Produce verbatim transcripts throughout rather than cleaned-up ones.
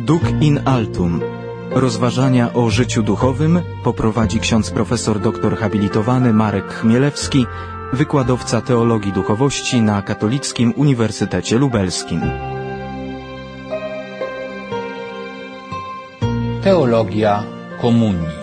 Duc in altum. Rozważania o życiu duchowym poprowadzi ksiądz profesor doktor habilitowany Marek Chmielewski, wykładowca teologii duchowości na Katolickim Uniwersytecie Lubelskim. Teologia komunii.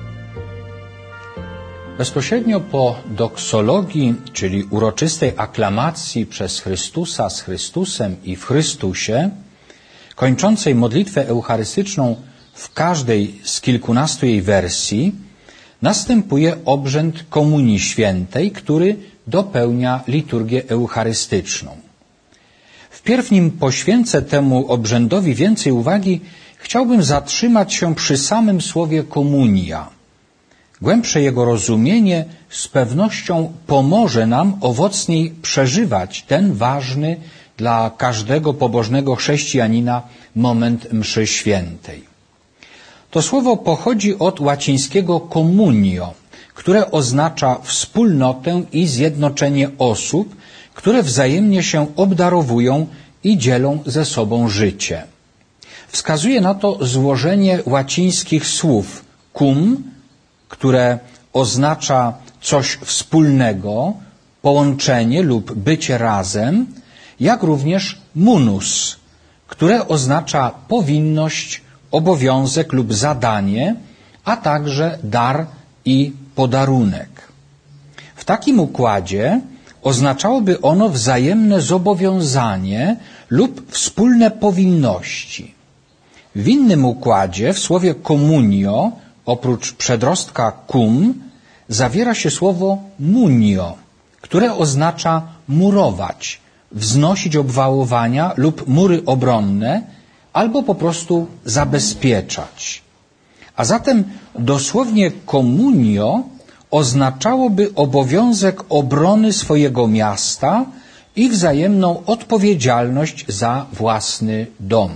Bezpośrednio po doksologii, czyli uroczystej aklamacji przez Chrystusa z Chrystusem i w Chrystusie, kończącej modlitwę eucharystyczną w każdej z kilkunastu jej wersji, następuje obrzęd Komunii Świętej, który dopełnia liturgię eucharystyczną. Wpierw nim poświęcę temu obrzędowi więcej uwagi, chciałbym zatrzymać się przy samym słowie komunia. Głębsze jego rozumienie z pewnością pomoże nam owocniej przeżywać ten ważny dla każdego pobożnego chrześcijanina moment mszy świętej. To słowo pochodzi od łacińskiego communio, które oznacza wspólnotę i zjednoczenie osób, które wzajemnie się obdarowują i dzielą ze sobą życie. Wskazuje na to złożenie łacińskich słów cum, które oznacza coś wspólnego, połączenie lub bycie razem, jak również munus, które oznacza powinność, obowiązek lub zadanie, a także dar i podarunek. W takim układzie oznaczałoby ono wzajemne zobowiązanie lub wspólne powinności. W innym układzie, w słowie communio, oprócz przedrostka cum, zawiera się słowo munio, które oznacza murować, wznosić obwałowania lub mury obronne, albo po prostu zabezpieczać. A zatem dosłownie communio oznaczałoby obowiązek obrony swojego miasta i wzajemną odpowiedzialność za własny dom.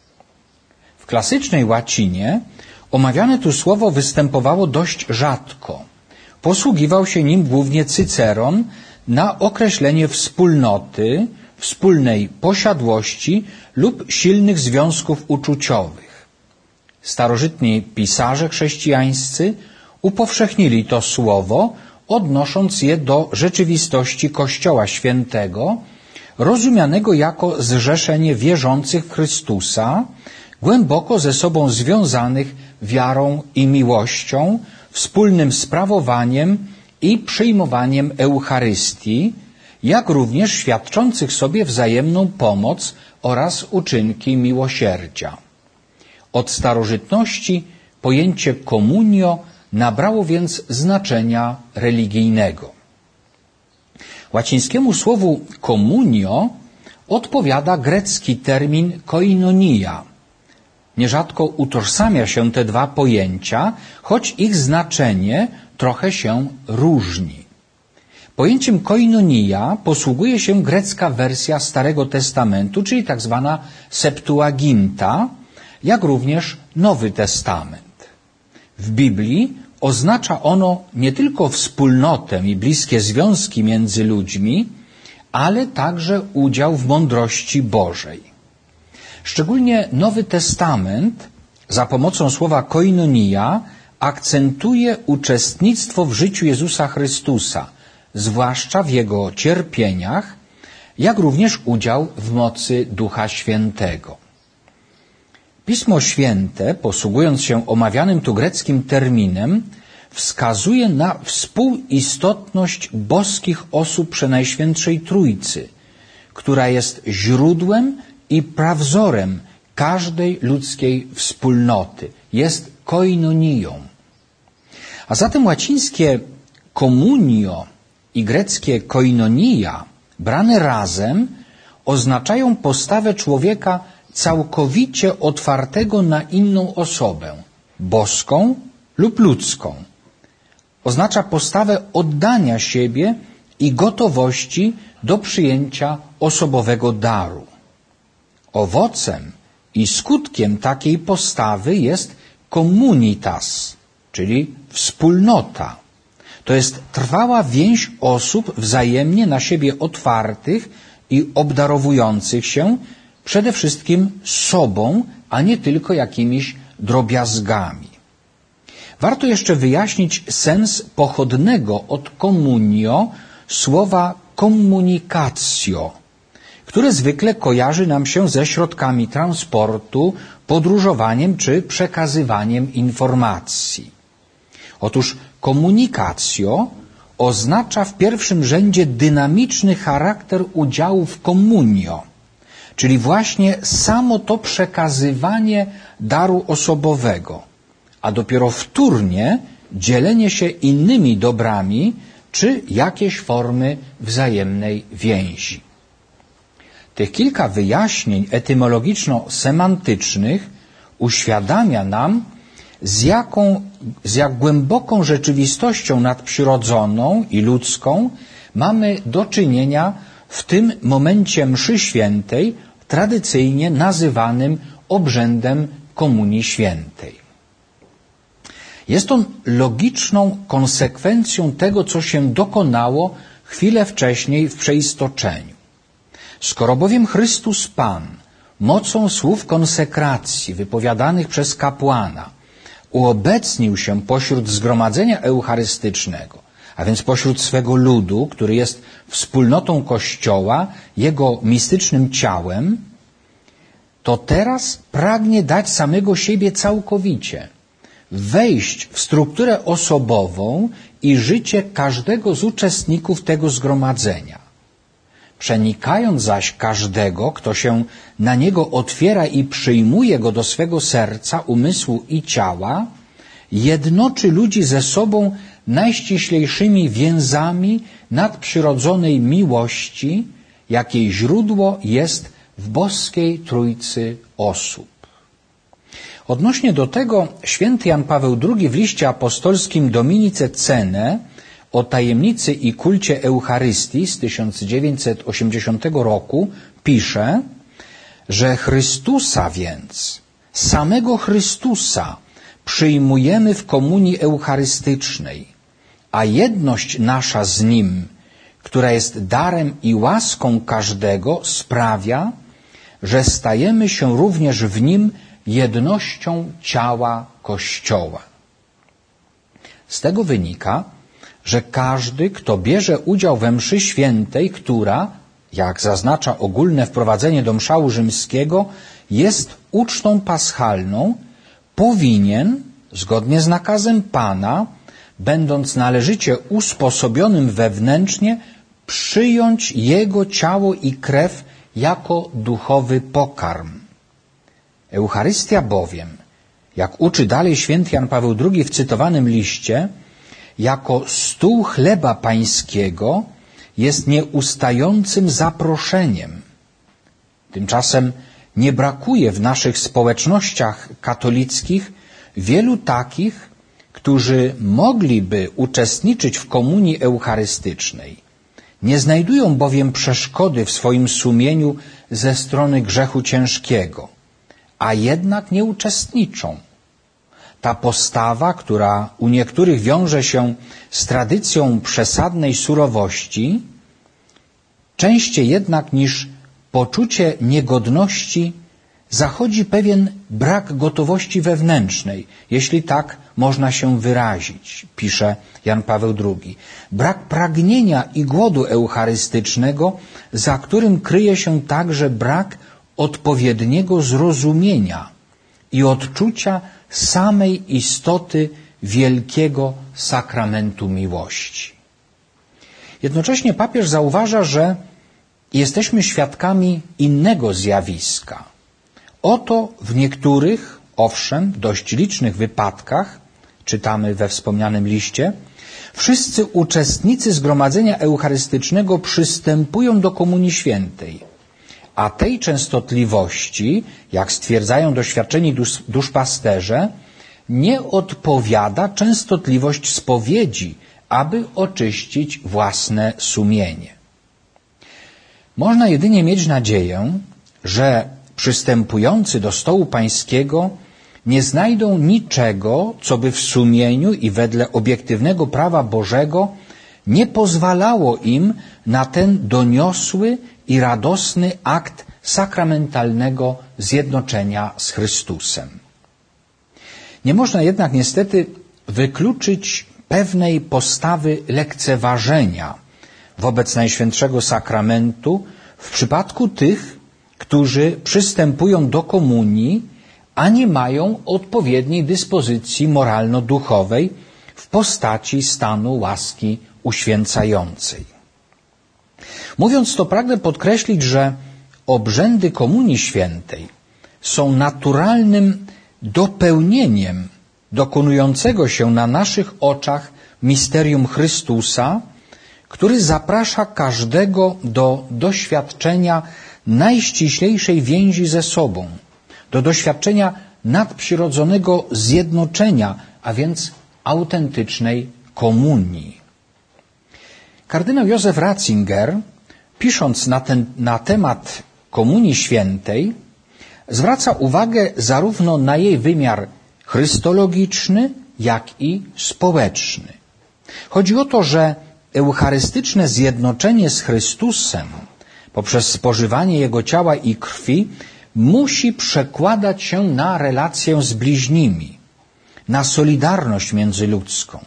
W klasycznej łacinie omawiane tu słowo występowało dość rzadko. Posługiwał się nim głównie Cyceron na określenie wspólnoty, wspólnej posiadłości lub silnych związków uczuciowych. Starożytni pisarze chrześcijańscy upowszechnili to słowo, odnosząc je do rzeczywistości Kościoła Świętego, rozumianego jako zrzeszenie wierzących w Chrystusa, głęboko ze sobą związanych wiarą i miłością, wspólnym sprawowaniem i przyjmowaniem Eucharystii, jak również świadczących sobie wzajemną pomoc oraz uczynki miłosierdzia. Od starożytności pojęcie communio nabrało więc znaczenia religijnego. Łacińskiemu słowu communio odpowiada grecki termin koinonia. Nierzadko utożsamia się te dwa pojęcia, choć ich znaczenie trochę się różni. Pojęciem koinonia posługuje się grecka wersja Starego Testamentu, czyli tak zwana Septuaginta, jak również Nowy Testament. W Biblii oznacza ono nie tylko wspólnotę i bliskie związki między ludźmi, ale także udział w mądrości Bożej. Szczególnie Nowy Testament za pomocą słowa koinonia akcentuje uczestnictwo w życiu Jezusa Chrystusa, zwłaszcza w Jego cierpieniach, jak również udział w mocy Ducha Świętego. Pismo Święte, posługując się omawianym tu greckim terminem, wskazuje na współistotność boskich osób Przenajświętszej Trójcy, która jest źródłem i prawzorem każdej ludzkiej wspólnoty. Jest koinonią. A zatem łacińskie communio i greckie koinonia, brane razem, oznaczają postawę człowieka całkowicie otwartego na inną osobę, boską lub ludzką. Oznacza postawę oddania siebie i gotowości do przyjęcia osobowego daru. Owocem i skutkiem takiej postawy jest communitas, czyli wspólnota. To jest trwała więź osób wzajemnie na siebie otwartych i obdarowujących się przede wszystkim sobą a nie tylko jakimiś drobiazgami. Warto jeszcze wyjaśnić sens pochodnego od communio słowa communicatio, które zwykle kojarzy nam się ze środkami transportu, podróżowaniem czy przekazywaniem informacji. Otóż communicatio oznacza w pierwszym rzędzie dynamiczny charakter udziału w communio, czyli właśnie samo to przekazywanie daru osobowego, a dopiero wtórnie dzielenie się innymi dobrami czy jakieś formy wzajemnej więzi. Tych kilka wyjaśnień etymologiczno-semantycznych uświadamia nam, z jaką, z jak głęboką rzeczywistością nadprzyrodzoną i ludzką mamy do czynienia w tym momencie mszy świętej, tradycyjnie nazywanym obrzędem Komunii Świętej. Jest on logiczną konsekwencją tego, co się dokonało chwilę wcześniej w przeistoczeniu. Skoro bowiem Chrystus Pan mocą słów konsekracji wypowiadanych przez kapłana uobecnił się pośród zgromadzenia eucharystycznego, a więc pośród swego ludu, który jest wspólnotą Kościoła, jego mistycznym ciałem, to teraz pragnie dać samego siebie całkowicie, wejść w strukturę osobową i życie każdego z uczestników tego zgromadzenia. Przenikając zaś każdego, kto się na niego otwiera i przyjmuje go do swego serca, umysłu i ciała, jednoczy ludzi ze sobą najściślejszymi więzami nadprzyrodzonej miłości, jakiej źródło jest w boskiej Trójcy osób. Odnośnie do tego święty Jan Paweł drugi w liście apostolskim Dominice Cene o tajemnicy i kulcie Eucharystii z tysiąc dziewięćset osiemdziesiątego roku pisze, że Chrystusa więc, samego Chrystusa przyjmujemy w komunii eucharystycznej, a jedność nasza z Nim, która jest darem i łaską każdego, sprawia, że stajemy się również w Nim jednością ciała Kościoła. Z tego wynika, że każdy, kto bierze udział we mszy świętej, która, jak zaznacza ogólne wprowadzenie do mszału rzymskiego, jest ucztą paschalną, powinien, zgodnie z nakazem Pana, będąc należycie usposobionym wewnętrznie, przyjąć Jego ciało i krew jako duchowy pokarm. Eucharystia bowiem, jak uczy dalej święty Jan Paweł drugi w cytowanym liście, jako stół chleba pańskiego jest nieustającym zaproszeniem. Tymczasem nie brakuje w naszych społecznościach katolickich wielu takich, którzy mogliby uczestniczyć w komunii eucharystycznej. Nie znajdują bowiem przeszkody w swoim sumieniu ze strony grzechu ciężkiego, a jednak nie uczestniczą. Ta postawa, która u niektórych wiąże się z tradycją przesadnej surowości, częściej jednak niż poczucie niegodności zachodzi pewien brak gotowości wewnętrznej, jeśli tak można się wyrazić, pisze Jan Paweł drugi. Brak pragnienia i głodu eucharystycznego, za którym kryje się także brak odpowiedniego zrozumienia i odczucia samej istoty wielkiego sakramentu miłości. Jednocześnie papież zauważa, że jesteśmy świadkami innego zjawiska. Oto w niektórych, owszem, dość licznych wypadkach, czytamy we wspomnianym liście, wszyscy uczestnicy zgromadzenia eucharystycznego przystępują do Komunii Świętej, a tej częstotliwości, jak stwierdzają doświadczeni dusz, duszpasterze, nie odpowiada częstotliwość spowiedzi, aby oczyścić własne sumienie. Można jedynie mieć nadzieję, że przystępujący do stołu pańskiego nie znajdą niczego, co by w sumieniu i wedle obiektywnego prawa Bożego nie pozwalało im na ten doniosły i radosny akt sakramentalnego zjednoczenia z Chrystusem. Nie można jednak niestety wykluczyć pewnej postawy lekceważenia wobec Najświętszego Sakramentu w przypadku tych, którzy przystępują do komunii, a nie mają odpowiedniej dyspozycji moralno-duchowej w postaci stanu łaski uświęcającej. Mówiąc to, pragnę podkreślić, że obrzędy Komunii Świętej są naturalnym dopełnieniem dokonującego się na naszych oczach misterium Chrystusa, który zaprasza każdego do doświadczenia najściślejszej więzi ze sobą, do doświadczenia nadprzyrodzonego zjednoczenia, a więc autentycznej komunii. Kardynał Józef Ratzinger, pisząc na, ten, na temat Komunii Świętej, zwraca uwagę zarówno na jej wymiar chrystologiczny, jak i społeczny. Chodzi o to, że eucharystyczne zjednoczenie z Chrystusem poprzez spożywanie Jego ciała i krwi musi przekładać się na relację z bliźnimi, na solidarność międzyludzką.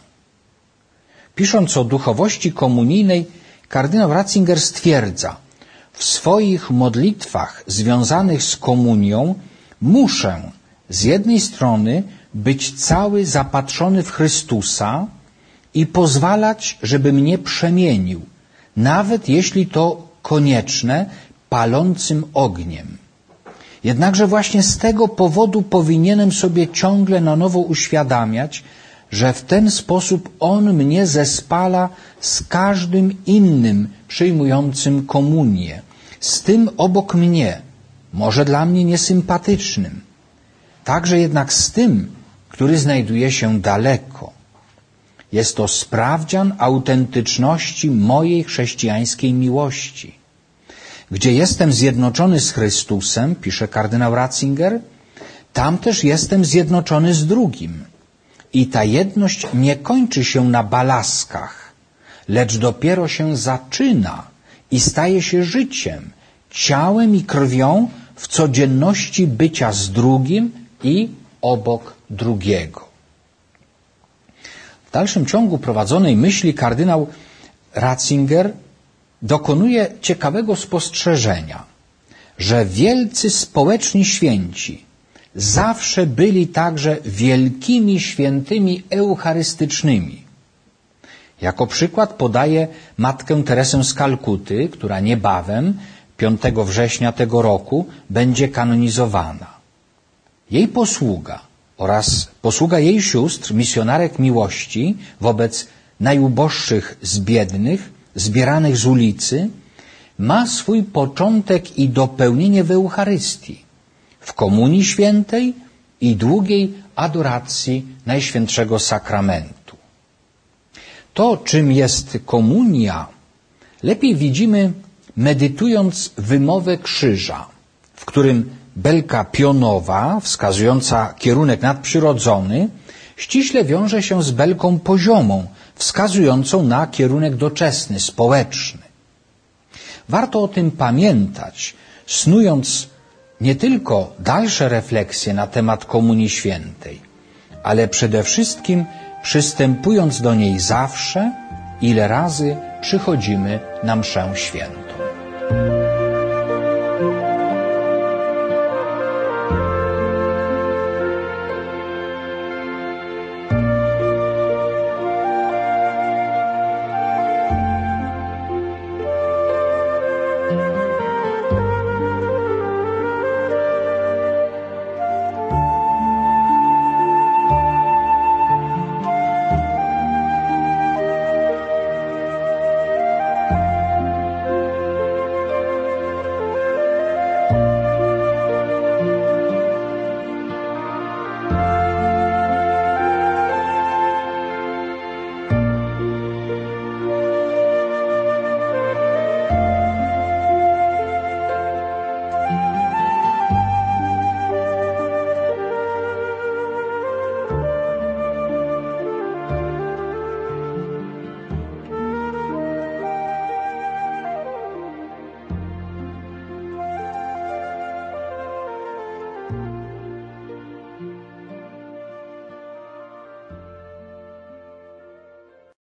Pisząc o duchowości komunijnej, kardynał Ratzinger stwierdza: w swoich modlitwach związanych z komunią muszę z jednej strony być cały zapatrzony w Chrystusa i pozwalać, żeby mnie przemienił, nawet jeśli to konieczne, palącym ogniem. Jednakże właśnie z tego powodu powinienem sobie ciągle na nowo uświadamiać, że w ten sposób On mnie zespala z każdym innym przyjmującym komunię, z tym obok mnie, może dla mnie niesympatycznym, także jednak z tym, który znajduje się daleko. Jest to sprawdzian autentyczności mojej chrześcijańskiej miłości. Gdzie jestem zjednoczony z Chrystusem, pisze kardynał Ratzinger, tam też jestem zjednoczony z drugim. I ta jedność nie kończy się na balaskach, lecz dopiero się zaczyna i staje się życiem, ciałem i krwią w codzienności bycia z drugim i obok drugiego. W dalszym ciągu prowadzonej myśli kardynał Ratzinger dokonuje ciekawego spostrzeżenia, że wielcy społeczni święci zawsze byli także wielkimi świętymi eucharystycznymi. Jako przykład podaje matkę Teresę z Kalkuty, która niebawem, piątego września tego roku, będzie kanonizowana. Jej posługa oraz posługa jej sióstr, misjonarek miłości wobec najuboższych z biednych, zbieranych z ulicy, ma swój początek i dopełnienie w Eucharystii, w Komunii Świętej i długiej adoracji Najświętszego Sakramentu. To, czym jest komunia, lepiej widzimy, medytując wymowę krzyża, w którym belka pionowa, wskazująca kierunek nadprzyrodzony, ściśle wiąże się z belką poziomą, wskazującą na kierunek doczesny, społeczny. Warto o tym pamiętać, snując nie tylko dalsze refleksje na temat Komunii Świętej, ale przede wszystkim przystępując do niej zawsze, ile razy przychodzimy na mszę świętą.